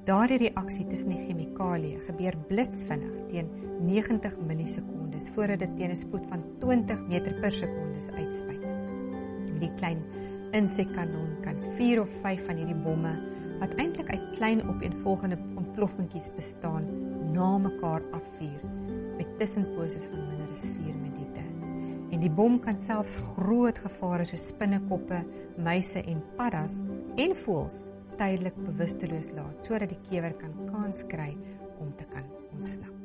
Daardie reaksie tussen die chemikalie gebeur blitsvinnig teen 90 millisekondes voordat dit teen 'n spoed van 20 meter per sekondes uitspuit. Die klein insekkanon kan 4 of 5 van hierdie bomme, wat eintlik uit klein opeenvolgende ontploffingkies bestaan, na mekaar afvuur met tussenposes van minder as 4 minute. En die bom kan selfs groot gevare soos spinnekoppe, muise en paddas en voëls tydelik bewusteloos laat, sodat die kewer kan kans kry om te kan ontsnap.